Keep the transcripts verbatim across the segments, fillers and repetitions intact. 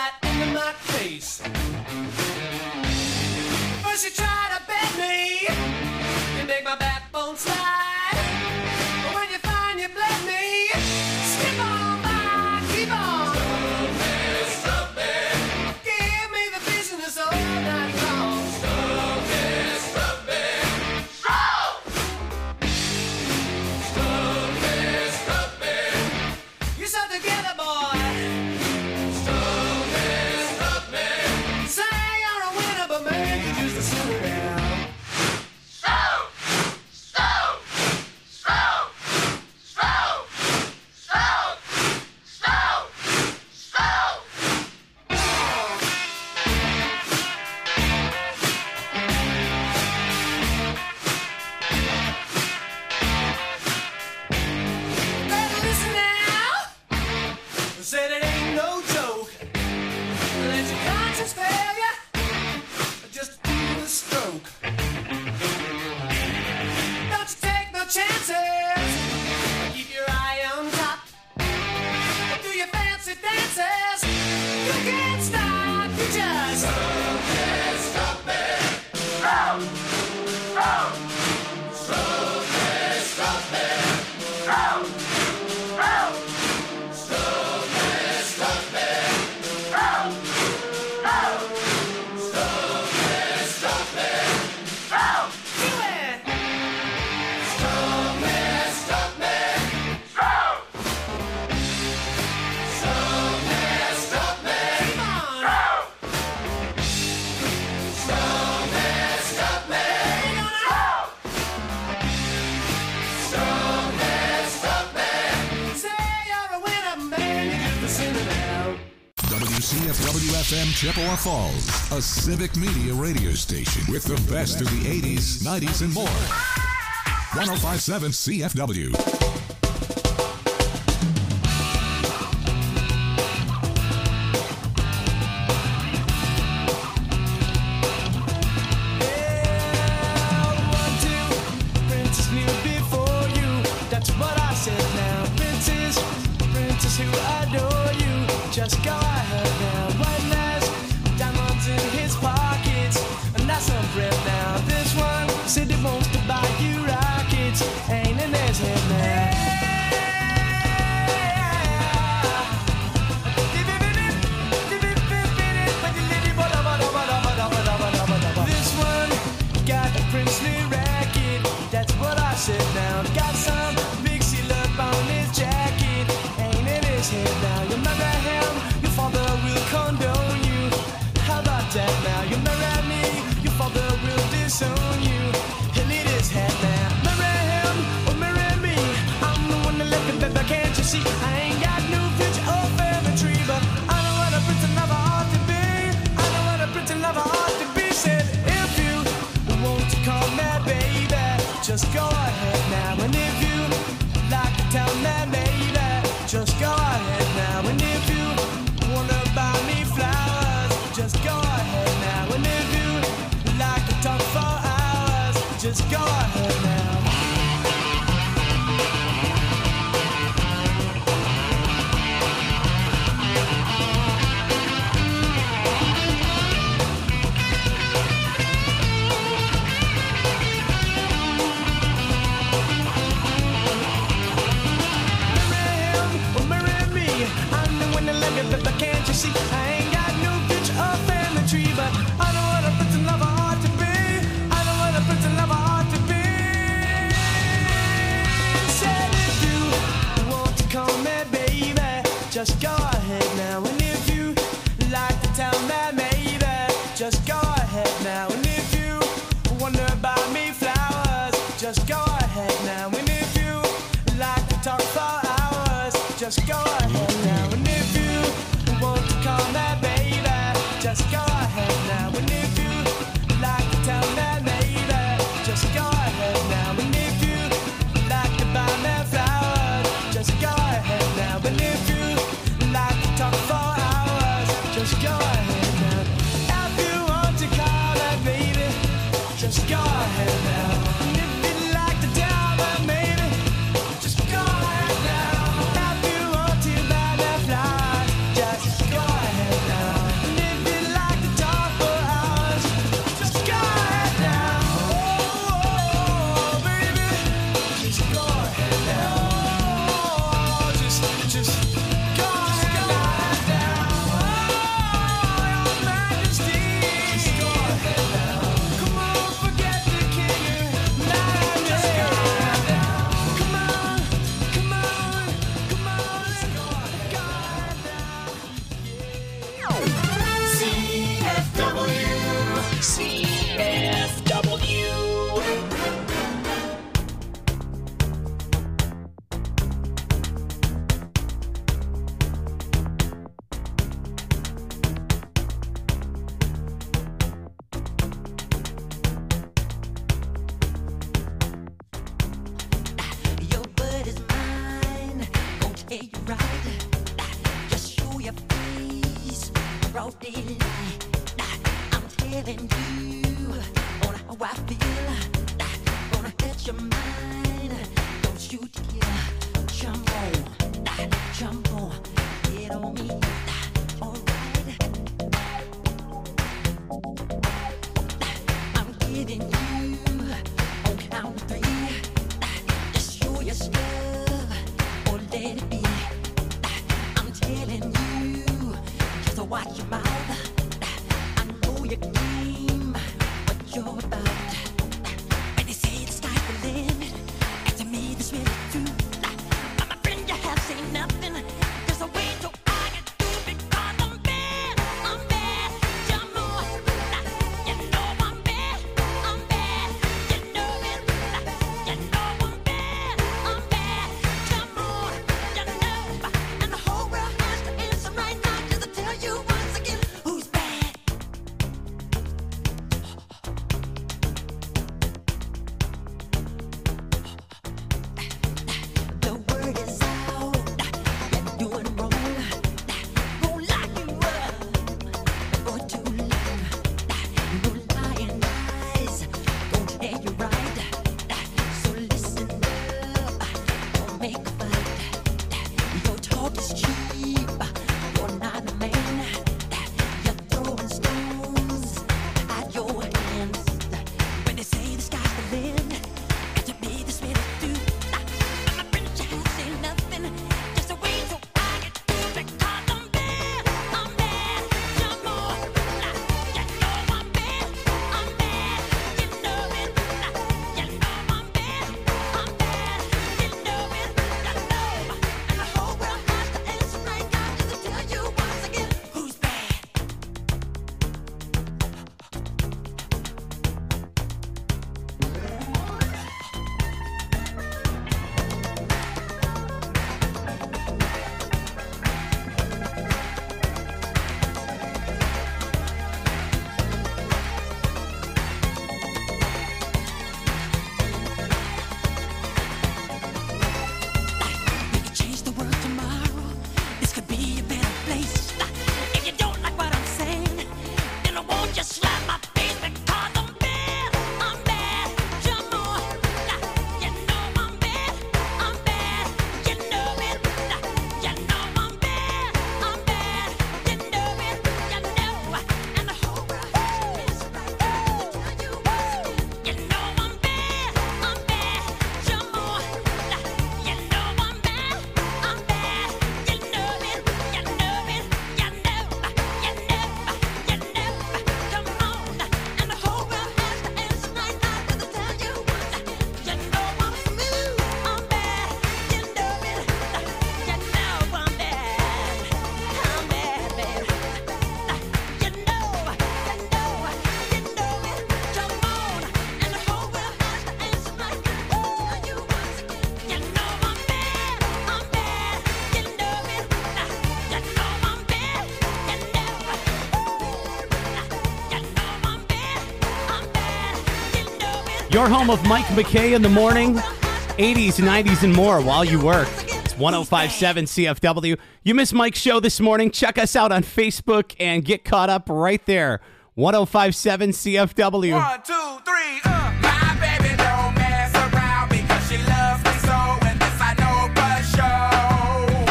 right into my face. First you try to bend me, you make my backbone slide. But when you find you bled me, skip on by, keep on. Stop me, stop me. Give me the business all night long. Stop me, stop me. Stop! Stop me, stop me. You stuck together, boy. Stop me, stop me. Say you're a winner, but maybe just a sinner now. Stop! Stop! Stop! Stop! Stop! Stop! Stop! Better listen now. Said it ain't no joke. Let your conscience fail you. Just do the stroke. Don't you take no chances. Keep your eye on top. Do your fancy dances. You can't stop. You just stop me, stop me. Stop. Stop. Stop me, stop me. Stop. Stop. Stop me, stop me. Stop. Stop. Stop me, stop me. Stop. Do it. Stop me, stop me. Stop. Stop me, stop me. Come on. Stop. Stop me, stop me. Stop. Stop me, stop me. Say you're a winner, man. You're just a sinner now. W C F W F M Chippewa Falls, a civic media radio station with the best of the eighties, nineties, and more. one oh five point seven C F W. One, two, princess knew before you. That's what I said now. Princess, princess who adore you. Just go ahead now. White lash, diamonds in his pockets. And that's some bread now. This one said he wants to buy you rockets. Ain't in his head now. This one got a princely racket. That's what I said now. Got some big seal up on his jacket. Ain't in his head now. You marry him, your father will condone you. How about that now? You marry me, your father will disown you. He'll eat his head now. Marry him or marry me. I'm the one that left him, baby, can't you see? I ain't got no future or family tree, but I know what a prince and lover ought to be. I know what a prince and lover ought to be. Said if you want to call me baby, just go ahead now. And if you like to tell me baby, just go ahead now. And if you wanna buy me flowers, just go ahead now. And if you like to talk for hours, just go ahead now. Marry him or marry me. I'm the one that love you, but can't you see? I ain't got no future or family tree, but I know what a prince and lover ought to be. I know what a prince and lover ought to be. Said if you want to call me baby, just go ahead now. And if you like to tell me maybe, just go ahead now. And if you wanna buy me flowers, just go ahead now. And if you like to talk for hours, just go ahead now. And if you want to call me baby, just go ahead now. And if you like to tell me maybe, just go ahead now. And if you like to buy me flowers, just go ahead now. And if you like to talk for hours, just go ahead now. If you want to call me baby, just go ahead now. And if you like to tell me maybe, just go ahead now. If you want to buy me flowers, just go ahead now. C F W. Your home of Mike McKay in the morning, eighties, nineties, and more while you work. It's one oh five point seven C F W. You missed Mike's show this morning. Check us out on Facebook and get caught up right there. one oh five point seven C F W. One, two, three, uh. My baby don't mess around because she loves me so, and this I know for sure.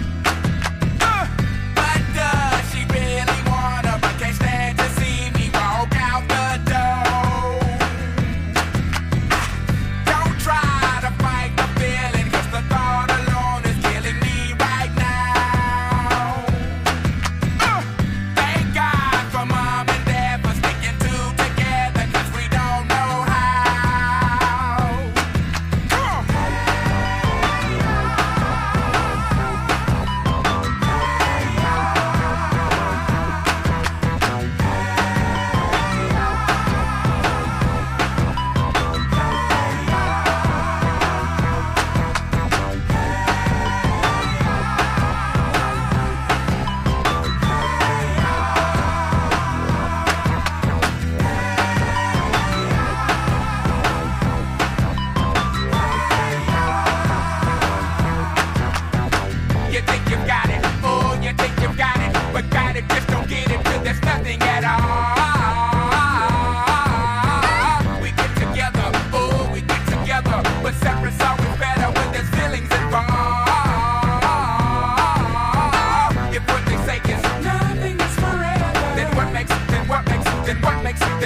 Uh, but does she really wanna, but can't stand to see me walk out the door? Don't try to fight the feeling, cause the thought alone is killing me right now. Uh, thank God for mom and dad for sticking two together, cause we don't know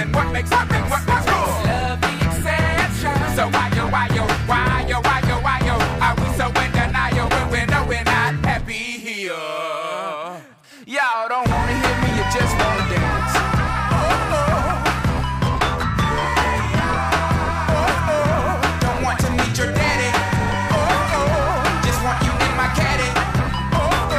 then what makes what makes what makes cool? Love the exception. So why yo, why yo, why yo, why yo, why yo? Are we so in denial when we know we're not happy here? Y'all don't wanna hear me, you just wanna dance. Oh, oh. Oh, oh. Don't want to meet your daddy. Oh, oh. Just want you in my caddy. Oh, oh.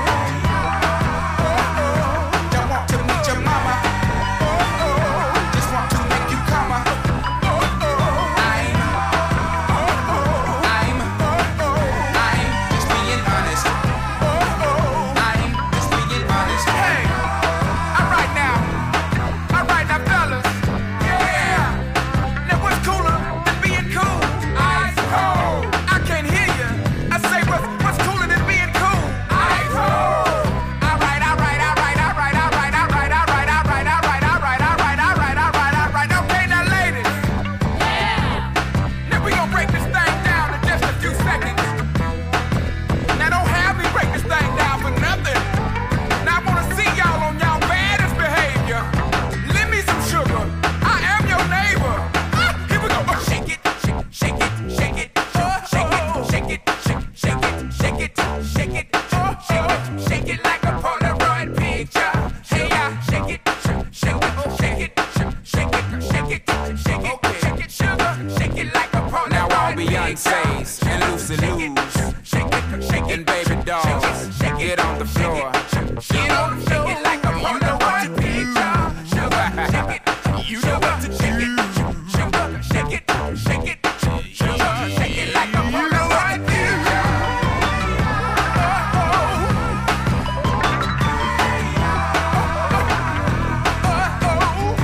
Oh, oh. Don't want to meet your mama. Oh, oh. Just want to make you come. Oh, oh. I'm, oh, oh. I'm, oh, oh. I'm just being honest. Oh, oh. I'm just being honest. Hey, all right now, all right now, fellas. Yeah. Now what's cooler than being cool? Ice cold. I can't hear you. I say what's what's cooler than being cool? Ice cold. All right, all right, all right, all right, all right, all right, all right, all right, all right, all right, all right, all right, all right, all right. Okay, now ladies. Yeah. Now we gonna break this thing down in just a few seconds. Now don't have me break this thing down for nothing. Now I wanna see y'all on y'all baddest behavior. Lend me some sugar. I am your neighbor. Ah, here we go. Oh, shake it, shake, shake it, shake it, oh, shake it, shake it, shake, shake it, shake it, shake it, oh, shake it, shake it like a Polaroid picture. Hey, yeah, shake it, shake, shake it, shake it, shake it, shake it, shake it, shake it, sugar, shake it like a Polaroid picture. Now all Beyonce's and Lucy Lou's and baby dolls, get on the floor. Get on the floor. Shake it like a Polaroid picture. Sugar, shake it. You know what to do. Sugar, shake it, shake it, sugar, shake it like a Polaroid picture. Oh, oh. Oh, oh.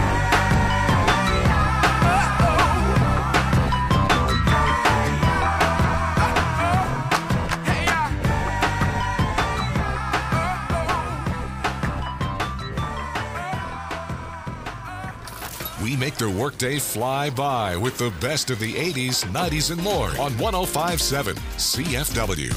Hey, yeah. We make the workday fly by with the best of the eighties, nineties, and more on one oh five point seven C F W.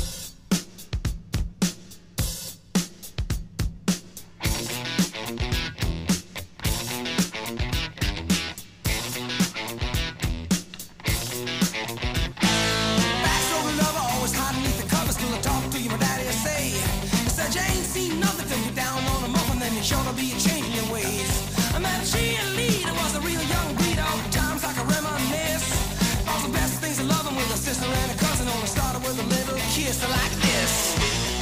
Back so lover, always hiding beneath the covers till I talk to you, my daddy will say. He said you ain't seen nothing till you're down on the muffin, then you're sure to be a changing your ways. I met a cheerleader, was a real young breed, all the times I can reminisce. All the best things of loving with a sister and a cousin, only started with a little kiss like this.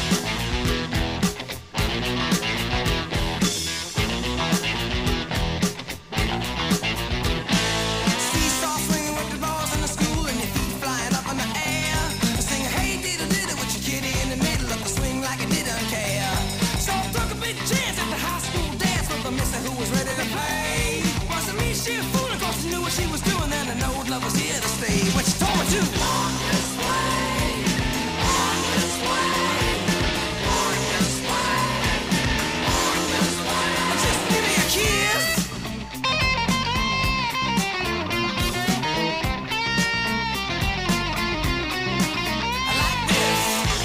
Seesaw swinging with the balls in the school and your feet flying up in the air. Singing, hey, diddle diddle with your kitty in the middle of the swing like it didn't care. So I took a big chance at the high school dance with the mister who was ready to play. Wasn't me, she a fool, of course she knew what she was doing, then I know love was here to stay. When she told me to walk this way, walk this way, walk this way, walk this way. Just give me a kiss. I like this.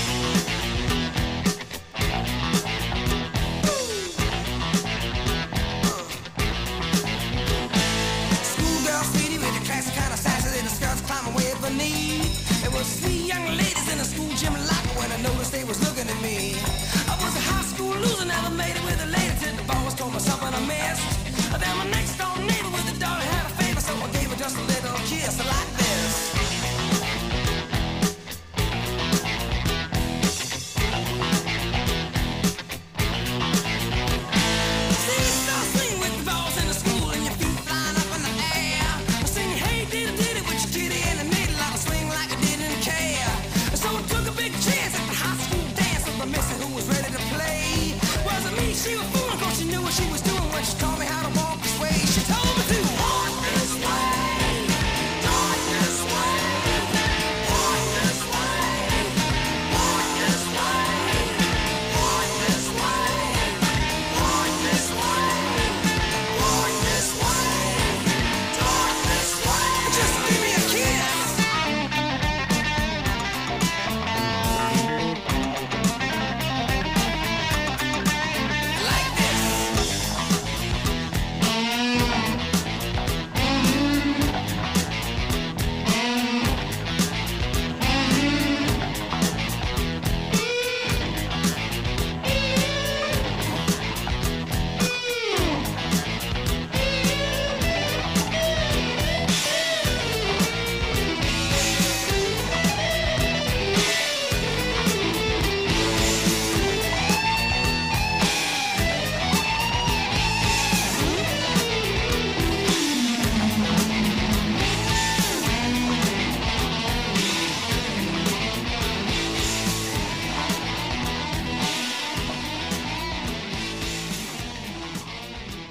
Schoolgirl sweetie with the classic kind of sassy little skirts climbing way up her knee. There was three young ladies in the school gym locker when I noticed they was looking at me. I was a high school loser, never made it with a lady till the boss told me something I missed. Then my next door neighbor with a daughter had a favor, so I gave her just a little kiss like this. Seesaw swing with the balls in the school and your feet flying up in the air. Singing, hey, diddle diddle with your kitty in the middle of a swing like I didn't care. So I took a big chance at the high school dance with the mister who was ready to play. Wasn't me, she was fooling, cause she knew what she was doing when she taught me how to walk this way. She told me to walk this way, walk this way, walk this way, walk this way, walk this way, walk this way, walk this way, talk this way. Just give me a kiss. Like this.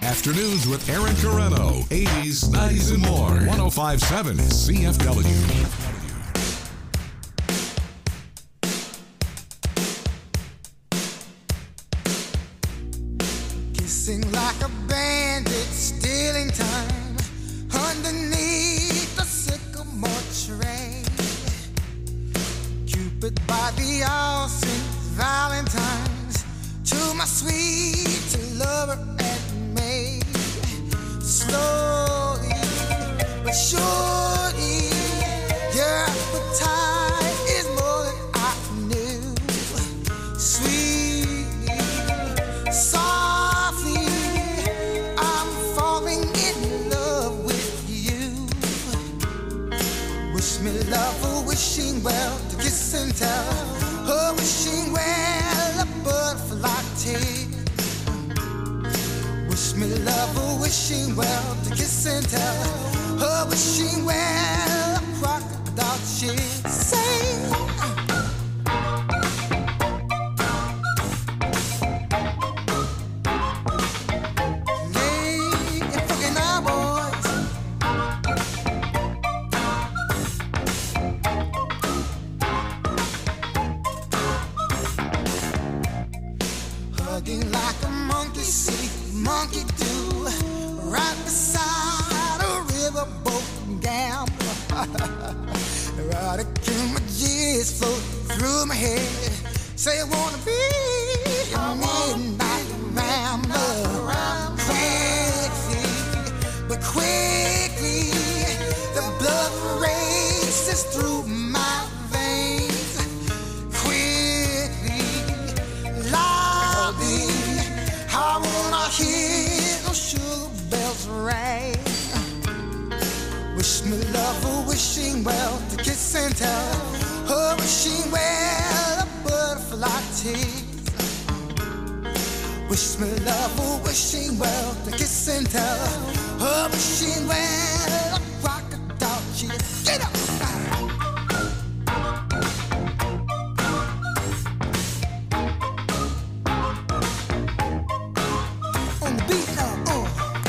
Afternoons with Aaron Carreno. eighties, nineties, and more. one oh five point seven C F W. Kissing like a bandit, stealing time underneath the sycamore tree. Cupid by the all saints Valentine's to my sweet lover and me. Slowly but surely, your appetite is more than I knew. Sweetly, softly, I'm falling in love with you. Wish me love, a wishing well to kiss and tell. Oh, wishing well, a butterfly tea. Wish me love, a wishing well to kiss and tell. Oh, wishing well, a crocodile she'd say. Lay and fucking our boys. Hugging like a monkey see, monkey do, right beside a riverboat gambler. Erotic images float through my head. Say I wanna be a midnight rambler. Quickly, but quickly, the blood races through my veins. Quickly, lobby, I wanna hear those sugar bells ring. Wish me love, a wishing well to kiss and tell. Oh, wishing well, a butterfly tease. Wish me love, a wishing well to kiss and tell. Oh, wishing well, a crocodile cheese. Get up! On the beat now, oh.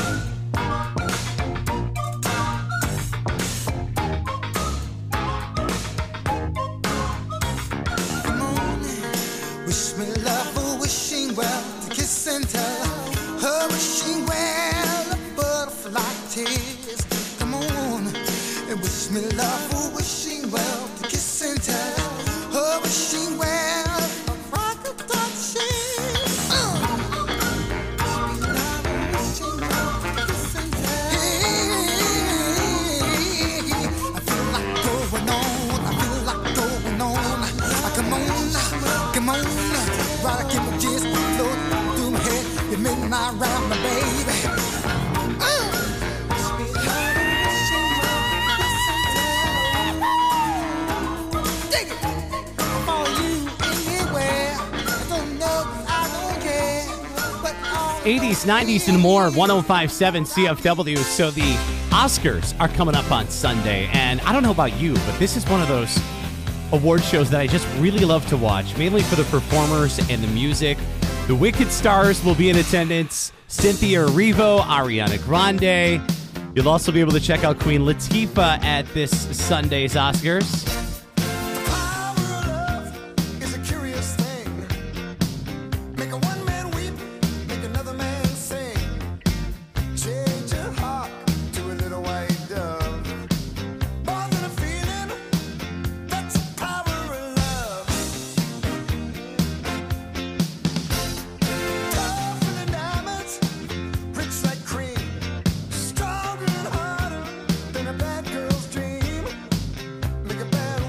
Come on, wish me love, a wishing well to kiss and tell. Her wishing well, a butterfly tears. Come on, and wish me love, a wishing well to kiss and tell. Her wishing well, a crocodile tears. Uh. I feel like going on, I feel like going on. Come on, come on, while I keep my jizz floating through my head. You make my round, my baby. Uh. Dig it. For you anywhere. I don't know, I don't care. But all eighties, nineties, and more. one oh five point seven C F W. So the Oscars are coming up on Sunday. And I don't know about you, but this is one of those award shows that I just really love to watch, mainly for the performers and the music. The Wicked stars will be in attendance. Cynthia Erivo, Ariana Grande. You'll also be able to check out Queen Latifah at this Sunday's Oscars. power of love is a curious thing. Make a one man weep, make another man sing. Change your heart to a little white dove. More than a feeling, that's the power of love. Tougher than diamonds, rich like cream. Stronger and harder than a bad girl's dream. Make a bad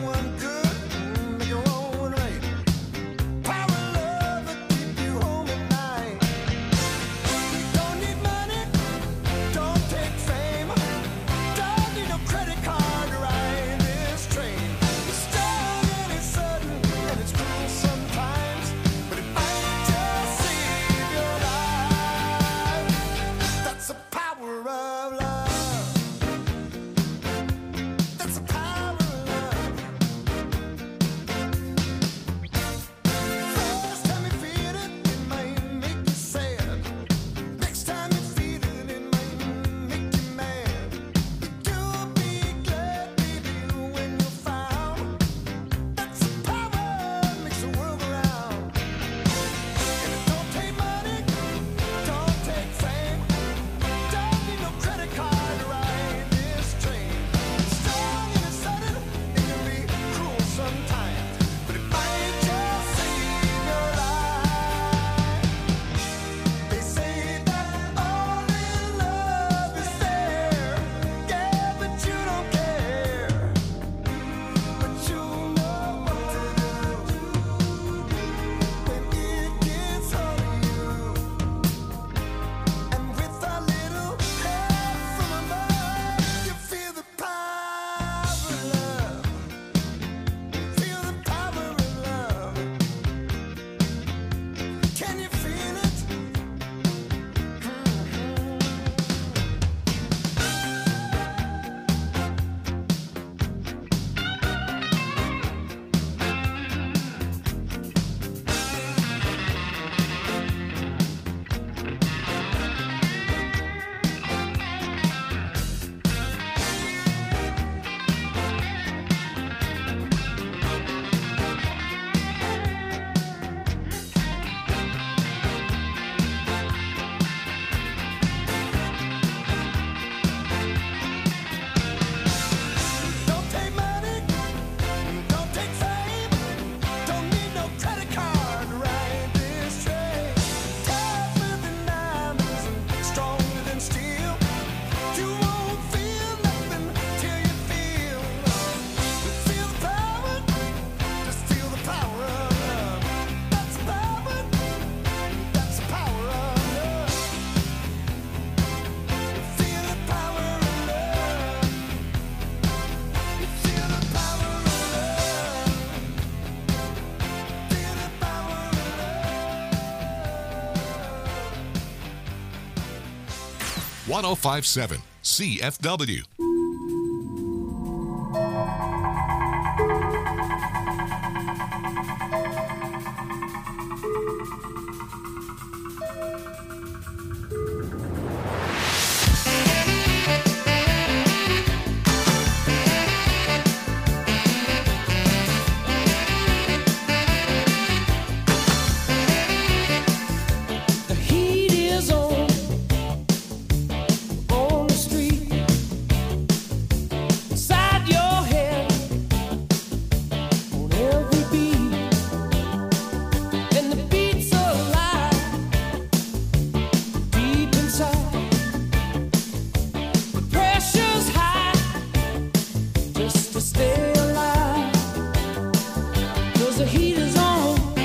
one oh five point seven C F W. The heat is on, on the street, inside your head, on every beat, and the beat's alive, deep inside. The pressure's high, just to stay alive, 'cause the heat is on.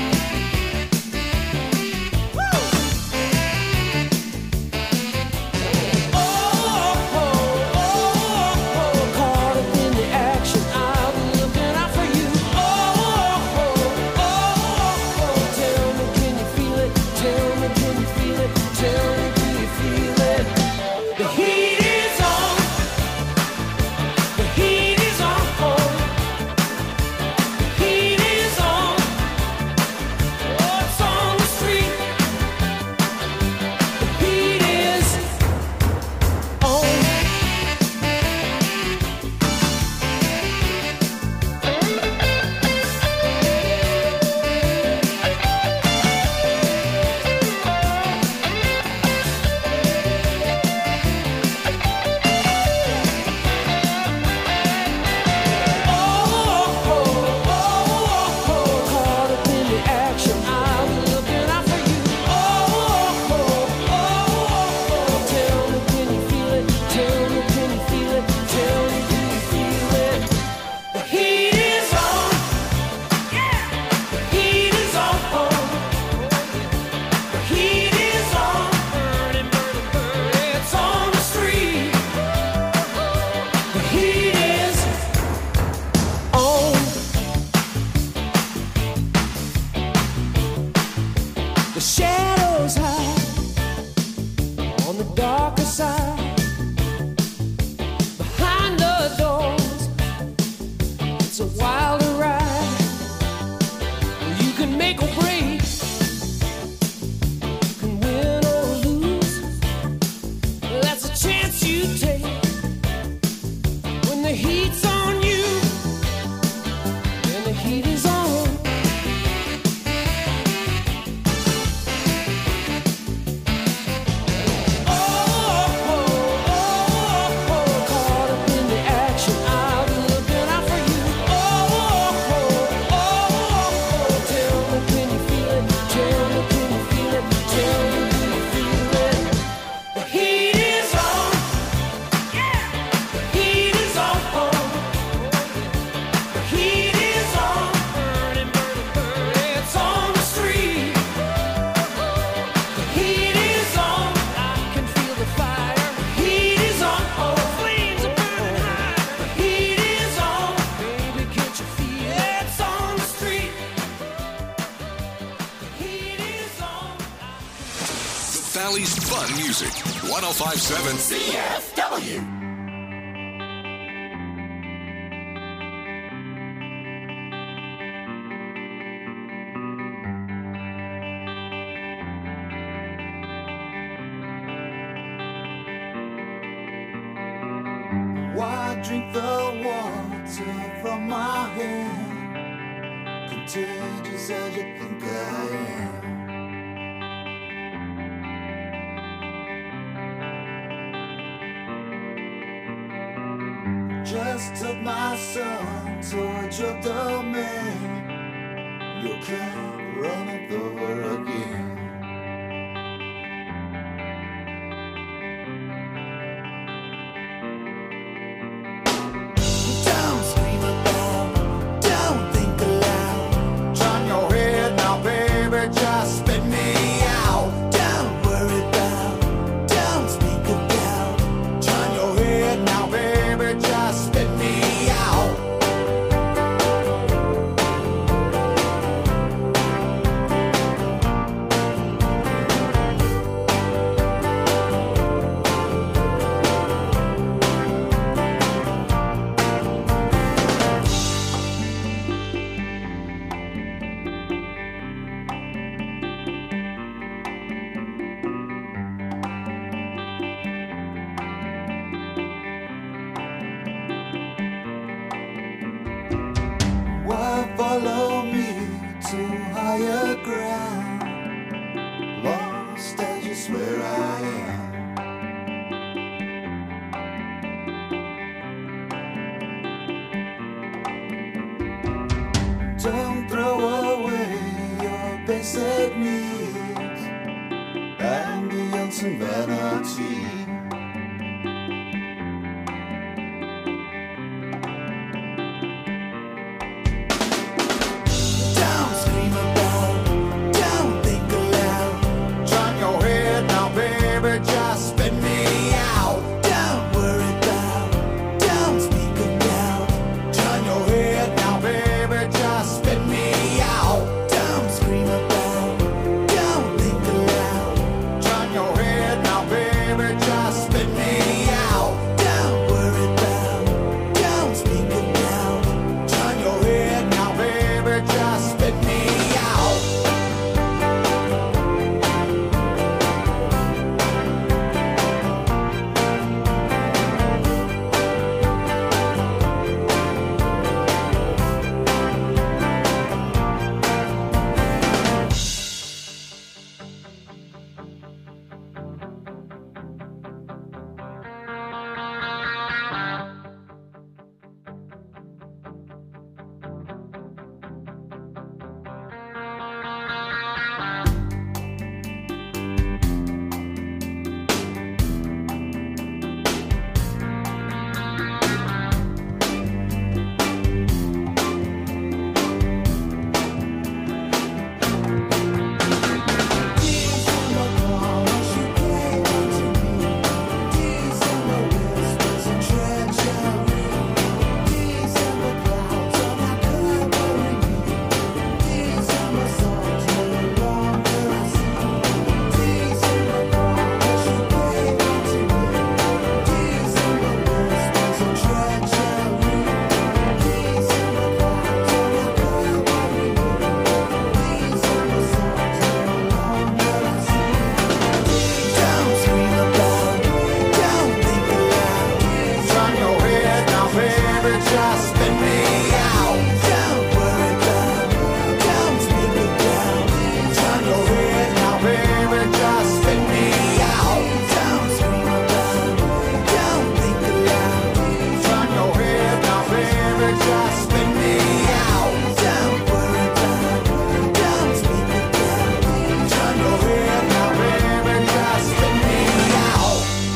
The shadows hide on the darker side. Behind the doors, it's a wilder ride. You can make or break, you can win or lose. That's a chance you take when the heat's on you, and the heat is on. Valley's fun music. one oh five point seven C F W. Why drink the water from my hand? Contagious as you think I am. Just took my son towards your domain. You can't run it over again. Don't scream aloud, don't think aloud. Turn your head now, baby, just spit me out. Don't worry about, don't speak about. Turn your head now, baby, just spit me out. where I am. Don't throw away your basic needs. Ambience and vanity. Don't scream about, don't think aloud. Turn your head now, baby, just spit me out. Don't worry about, don't speak about. Turn your head now, baby, just spit me out. Don't scream about, don't think aloud. Turn your head now, baby, just spit me out. Don't worry about, don't speak about. Turn your head now, baby, just spit me out. Don't scream about, don't think aloud. Turn your head now, baby, just spit me out. Don't worry about, don't speak about. Turn your head now, baby, just spit me out. Don't scream about, don't think aloud. Turn your head now, baby, just spit me out. Don't worry about, don't speak about. Turn your head now, baby, just spit me out.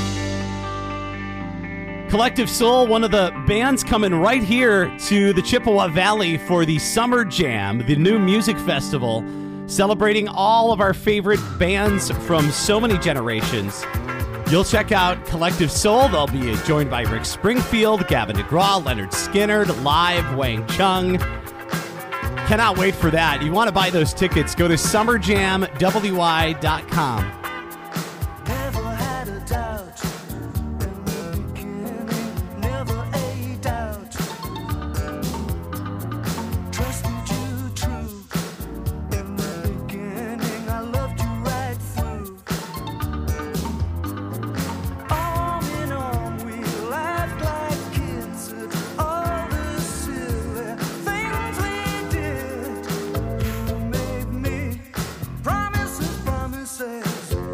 Collective Soul, one of the bands coming right here to the Chippewa Valley for the Summer Jam, the new music festival, celebrating all of our favorite bands from so many generations. You'll check out Collective Soul. They'll be joined by Rick Springfield, Gavin DeGraw, Leonard Skinner, live, Wang Chung. Cannot wait for that. You want to buy those tickets, go to summer jam w i dot com. Never had a doubt in the beginning, never a doubt. Trusted you true in the beginning, I loved you right through. Arm in arm, we laughed like kids at all the silly things we did. You made me promises, promises.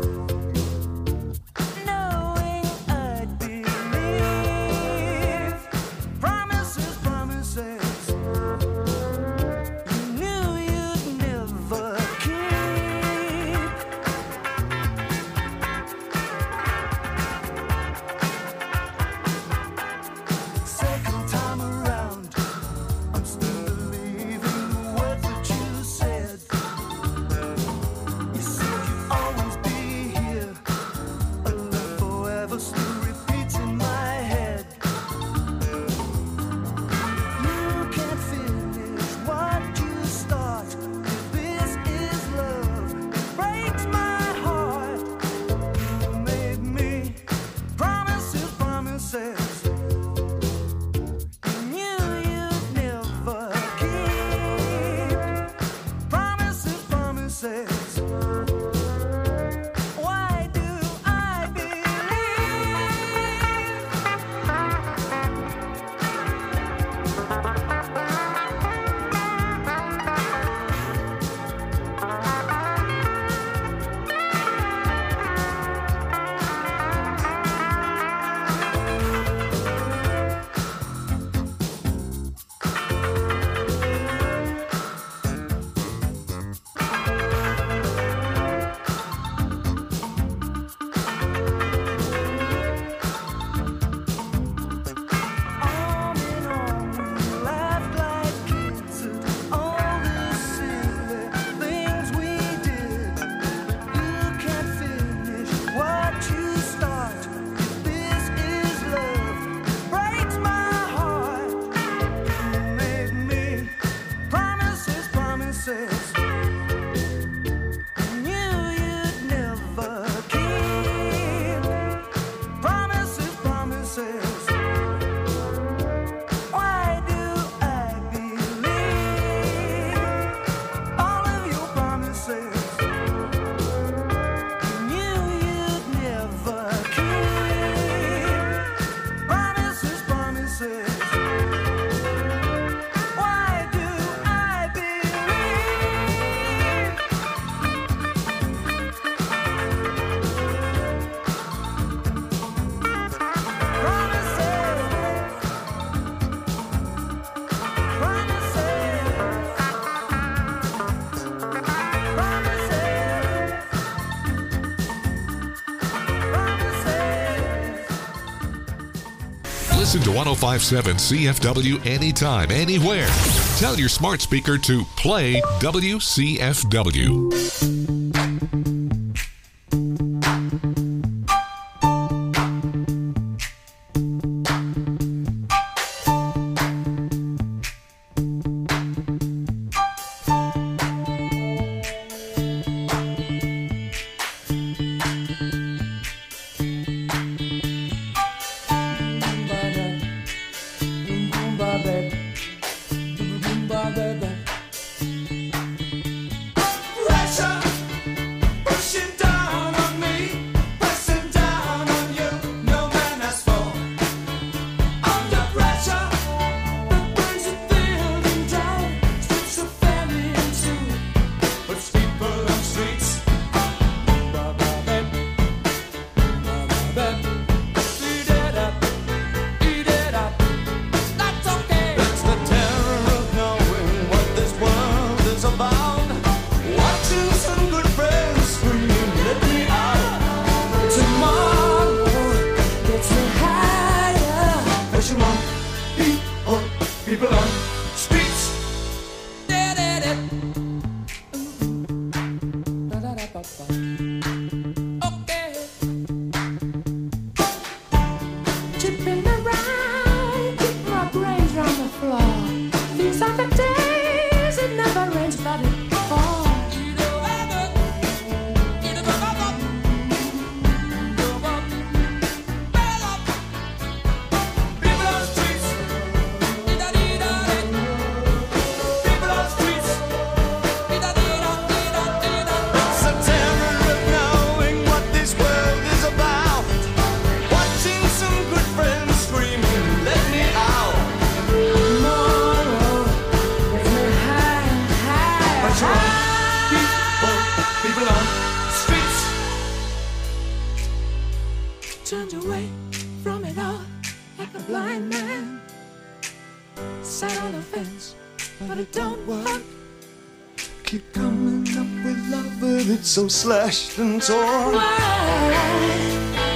Listen to one oh five point seven C F W anytime, anywhere. Tell your smart speaker to play W C F W. Turned away from it all like a blind man. Sat on the fence, but it don't work. Keep coming up with love, but it's so slashed and torn. Why?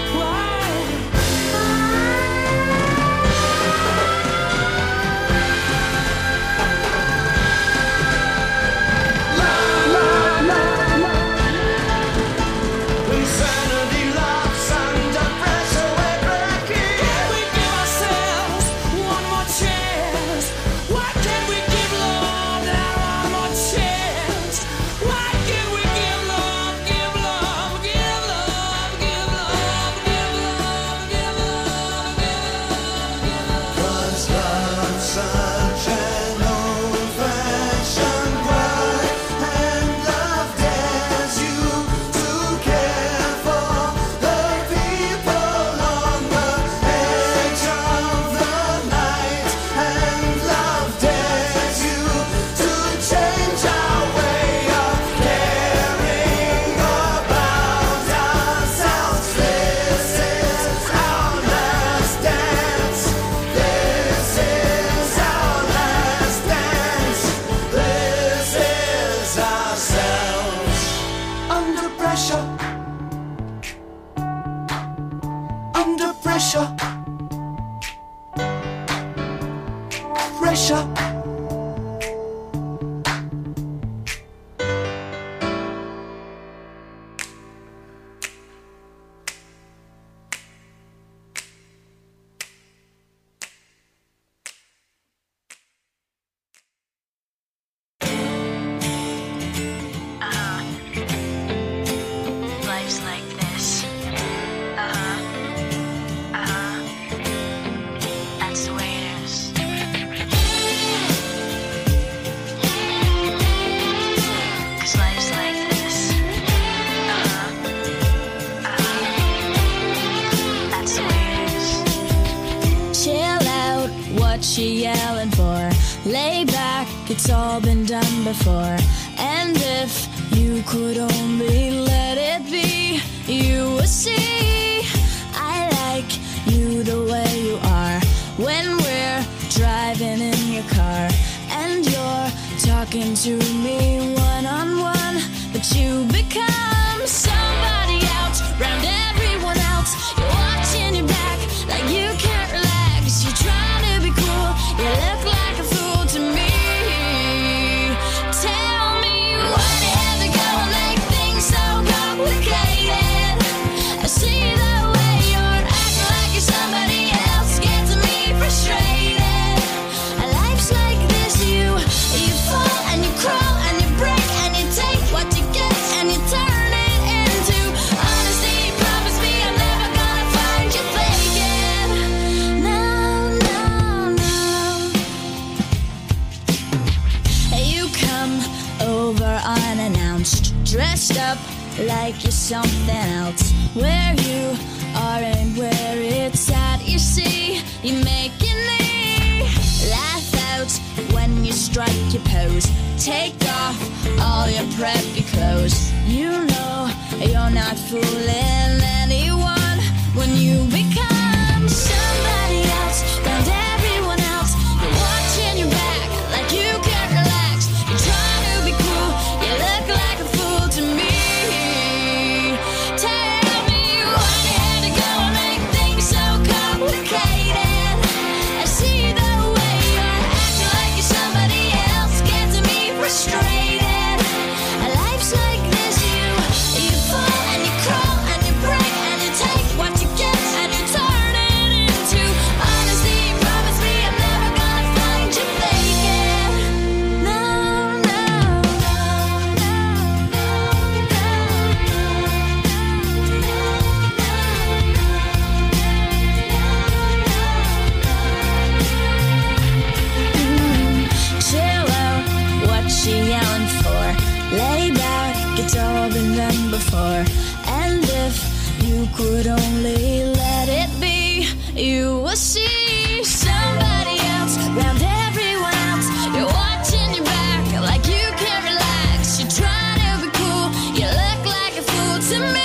She yelling for? Lay back, it's all been done before. And if you could only let it be, you would see I like you the way you are. When we're driving in your car and you're talking to me one-on-one, but you become somebody else round everyone else. You're watching your back like you can't relax. like you're something else. Where you are and where it's at, you see, you're making me laugh out when you strike your pose. Take off all your preppy clothes. You know you're not fooling anyone when you become somebody else. Round everyone else, you're watching your back like you can't relax. You're trying to be cool, you look like a fool to me. Tell me why you had to go and make things so complicated. I see the way you're acting like you're somebody else, getting me frustrated. Life's like this, you you fall and you crawl and you break and you take what you get and you turn it into honesty. Promise me I'm never gonna find you faking. No, no, no, chill out, what you yelling for? Lay back, it's all been done before. And if you could only let it be, you will see somebody else round everyone else. You're watching your back like you can't relax. You're trying to be cool, you look like a fool to me.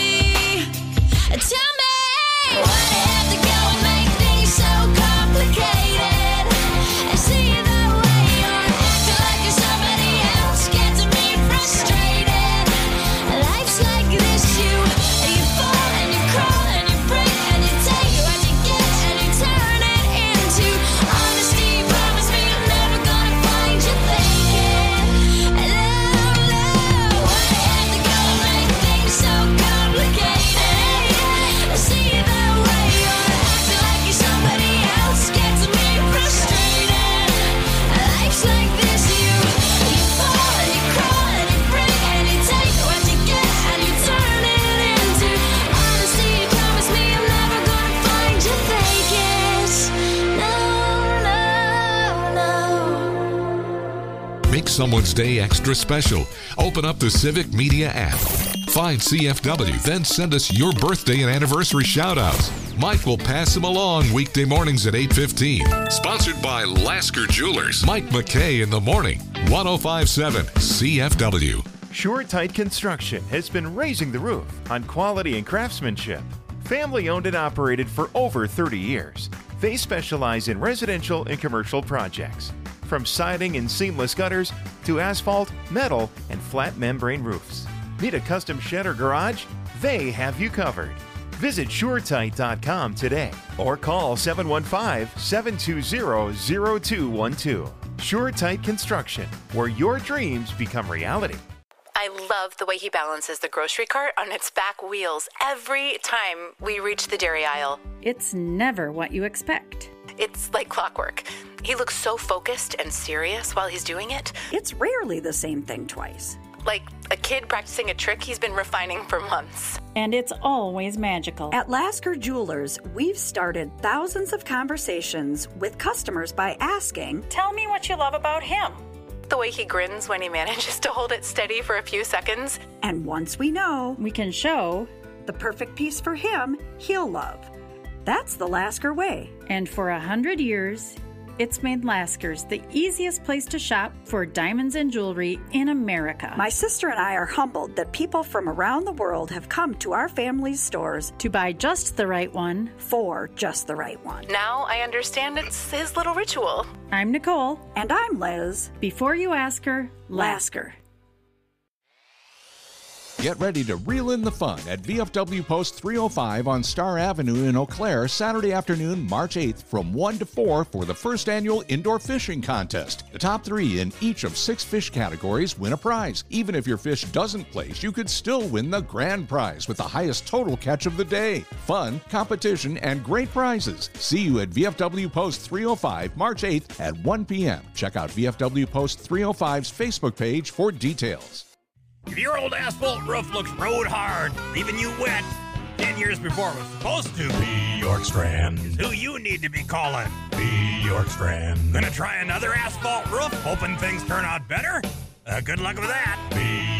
Tell me why you have to go and make things so complicated. I see the way you're acting like you're somebody else, getting me frustrated. Life's like this, you you fall and you crawl and you break and you take what you get and you turn it into honesty. Promise me I'm never gonna find you faking. No, no, why you have to go and make things so complicated? I see the way you're acting like you're somebody else, getting me frustrated. Life's like this, you you fall and you crawl and you break and you take what you get and you turn it into honesty. Promise me I'm never gonna find you faking. No, no, no. Make someone's day extra special. Open up the Civic Media app. Find C F W, then send us your birthday and anniversary shout-outs. Mike will pass them along weekday mornings at eight fifteen. Sponsored by Lasker Jewelers. Mike McKay in the morning. one oh five point seven C F W. Sure Tight Construction has been raising the roof on quality and craftsmanship. Family owned and operated for over thirty years. They specialize in residential and commercial projects, from siding and seamless gutters to asphalt, metal, and flat membrane roofs. Need a custom shed or garage? They have you covered. Visit sure tight dot com today or call seven one five, seven two zero, zero two one two. Sure Tight Construction, where your dreams become reality. I love the way he balances the grocery cart on its back wheels every time we reach the dairy aisle. It's never what you expect. It's like clockwork. He looks so focused and serious while he's doing it. It's rarely the same thing twice. Like a kid practicing a trick he's been refining for months. And it's always magical. At Lasker Jewelers, we've started thousands of conversations with customers by asking, "Tell me what you love about him." The way he grins when he manages to hold it steady for a few seconds. And once we know, we can show the perfect piece for him, he'll love. That's the Lasker way. And for a hundred years, it's made Lasker's the easiest place to shop for diamonds and jewelry in America. My sister and I are humbled that people from around the world have come to our family's stores to buy just the right one for just the right one. Now I understand it's his little ritual. I'm Nicole. And I'm Liz. Before you ask her, Lasker. Get ready to reel in the fun at V F W Post three oh five on Star Avenue in Eau Claire, Saturday afternoon, March eighth from one to four for the first annual Indoor Fishing Contest. The top three in each of six fish categories win a prize. Even if your fish doesn't place, you could still win the grand prize with the highest total catch of the day. Fun, competition, and great prizes. See you at V F W Post three oh five, March eighth at one p.m. Check out V F W Post three oh five's Facebook page for details. If your old asphalt roof looks road hard, leaving you wet ten years before it was supposed to, B. York Strand is who you need to be calling. B. York Strand. Gonna try another asphalt roof, hoping things turn out better? Uh, good luck with that. B.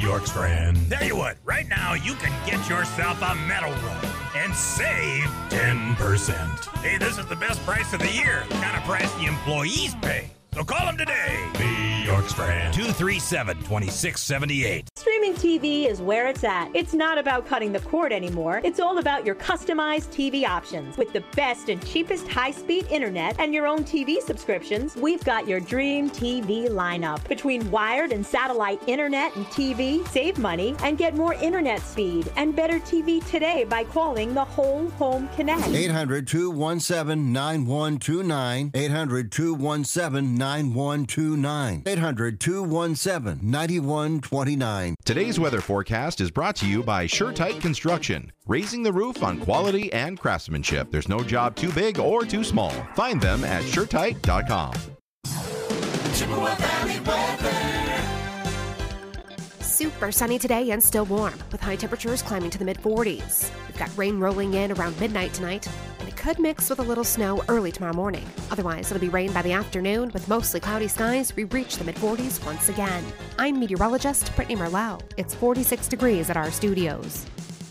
York Strand. Tell you what, right now you can get yourself a metal rug and save ten percent. Hey, this is the best price of the year. The kind of price the employees pay. So call them today. The York Strand. two three seven, two six seven eight. Streaming T V is where it's at. It's not about cutting the cord anymore. It's all about your customized T V options. With the best and cheapest high-speed internet and your own T V subscriptions, we've got your dream T V lineup. Between wired and satellite internet and T V, save money and get more internet speed and better T V today by calling the Whole Home Connect. eight hundred, two one seven, nine one two nine. eight hundred, two one seven, nine one two nine. eight hundred, two one seven, nine one two nine. Today's weather forecast is brought to you by SureTight Construction, raising the roof on quality and craftsmanship. There's no job too big or too small. Find them at sure tight dot com. Chippewa Valley weather. Super sunny today and still warm, with high temperatures climbing to the mid forties. We've got rain rolling in around midnight tonight, and it could mix with a little snow early tomorrow morning. Otherwise, it'll be rain by the afternoon, with mostly cloudy skies. We reach the mid forties once again. I'm meteorologist Brittany Merlot. It's forty-six degrees at our studios.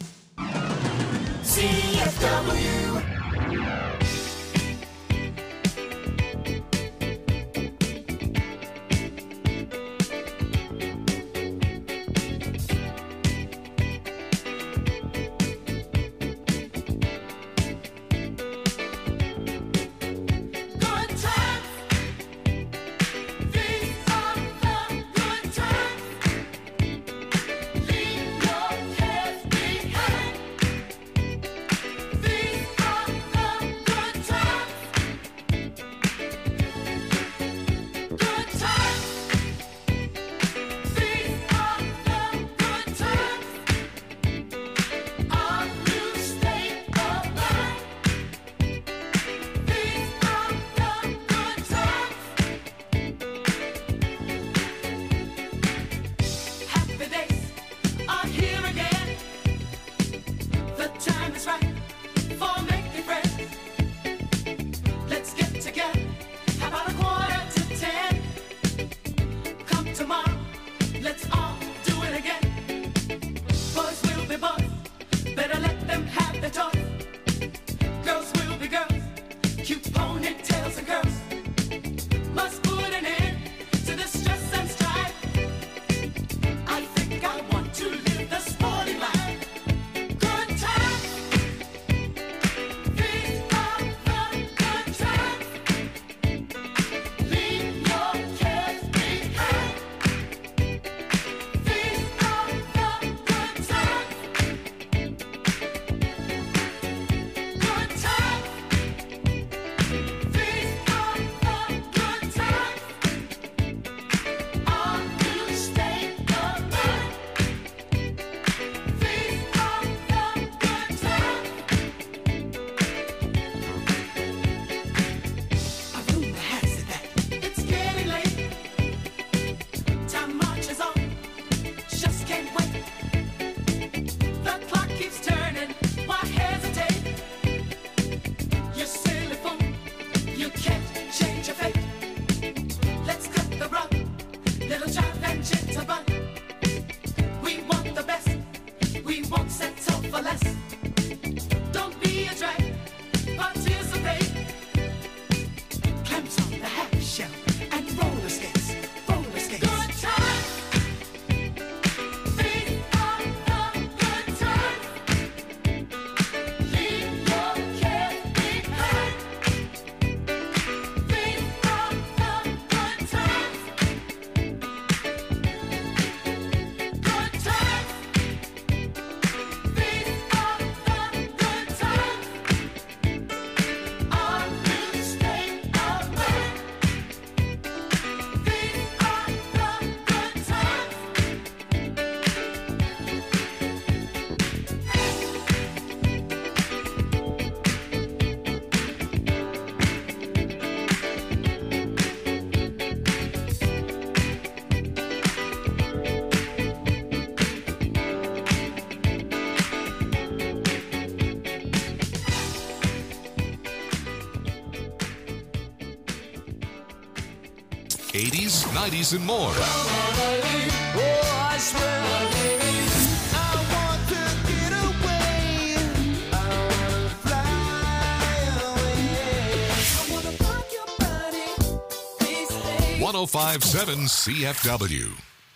C F W. eighties, nineties, and more. Oh, I swear one oh five point seven C F W.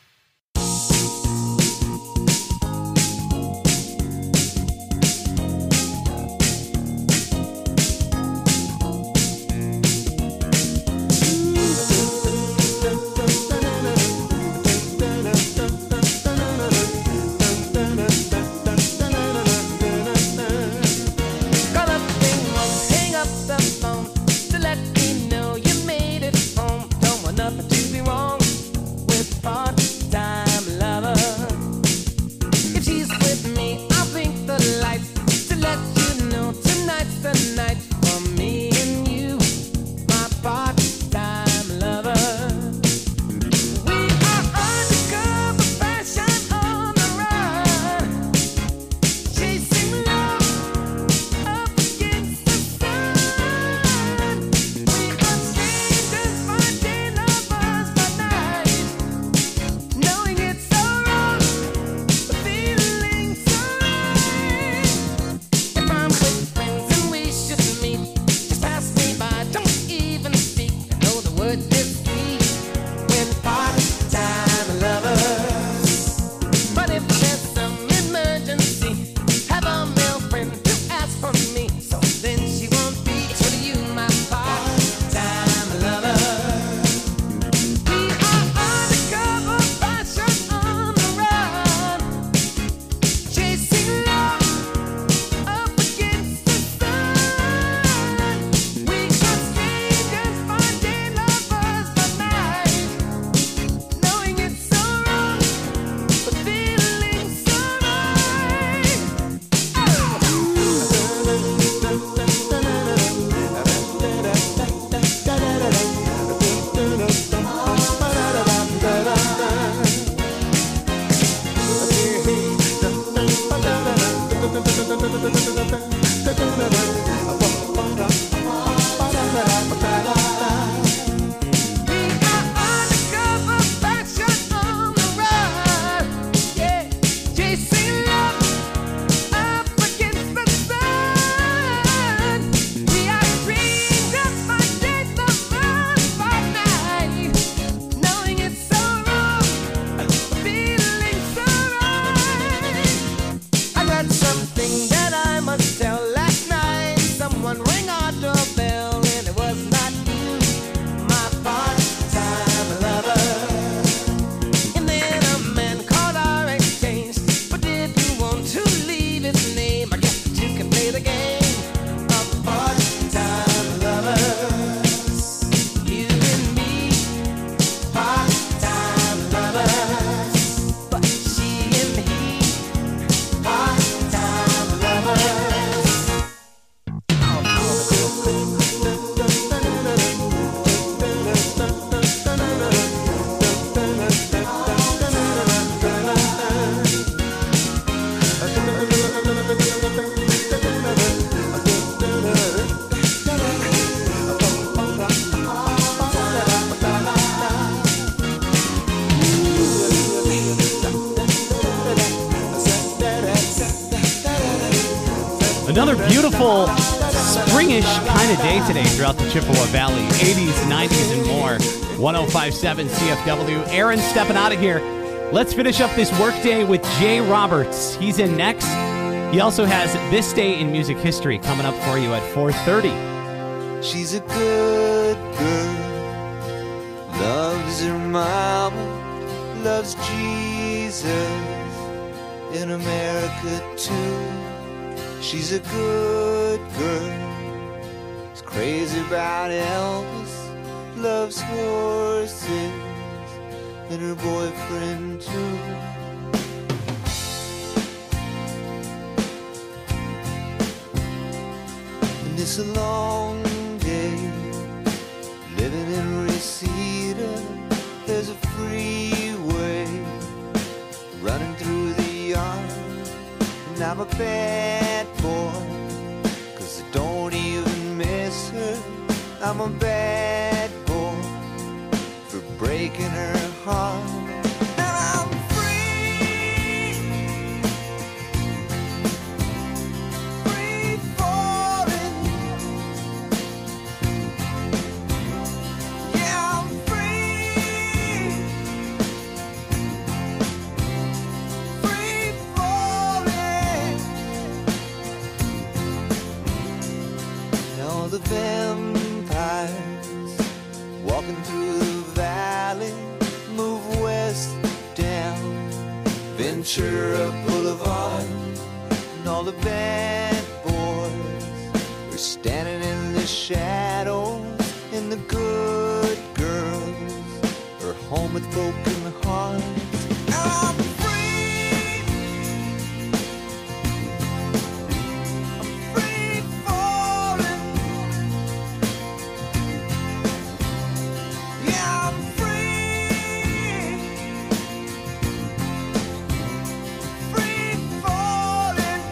Another beautiful springish kind of day today throughout the Chippewa Valley. eighties, nineties, and more. one oh five point seven C F W. Aaron stepping out of here. Let's finish up this workday with Jay Roberts. He's in next. He also has This Day in Music History coming up for you at four thirty. She's a good girl, loves her mama, loves Jesus, in America too. She's a good girl, is crazy about Elvis, loves horses, and her boyfriend too. And it's a long day, living in Reseda. There's a freeway running through the yard, and I'm a bad boy, 'cause I don't even miss her. I'm a bad boy for breaking her heart. And I'm free, free falling. Yeah, I'm free. all the vampires walking through the valley move west down Ventura Boulevard, and all the bad boys are standing in the shadows, and the good girls are home with broken hearts. I'm free. I'm free falling. Yeah, I'm free. Free falling.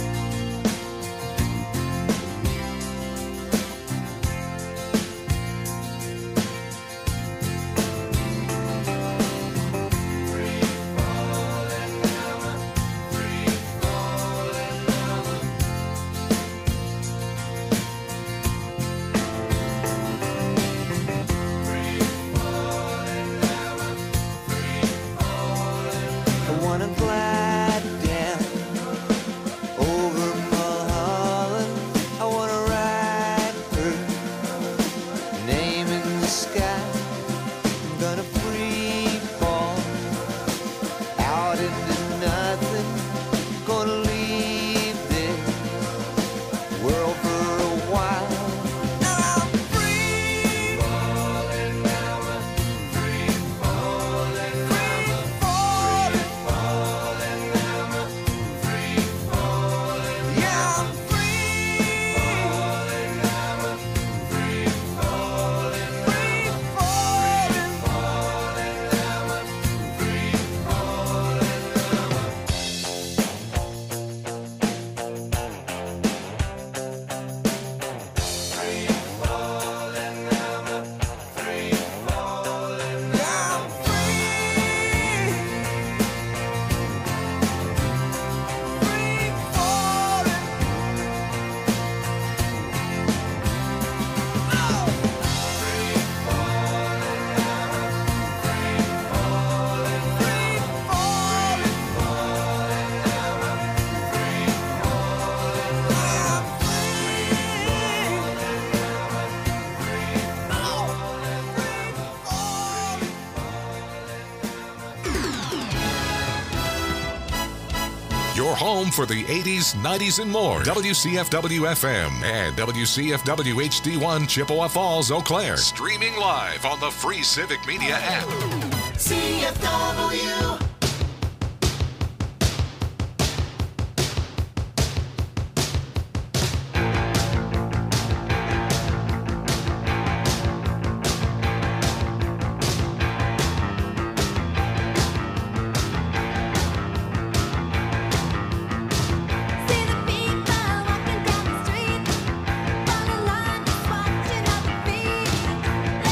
I wanna glide down over Mulholland. I wanna write her name in the sky. I'm gonna free fall out into nothing. Gonna leave this world for a while. And I'm free falling now. Free falling now. Free falling now. Free falling. Yeah, I'm free falling now. Free falling. Free falling. Falling now. Free falling now. Free falling now. Free falling. Yeah, I'm free. Free falling. Oh. Free falling now. Free falling. Free falling. Falling now. Free falling. Yeah, I'm free. Your home for the eighties, nineties, and more. W C F W F M and W C F W H D one Chippewa Falls, Eau Claire. Streaming live on the free Civic Media app. C F W.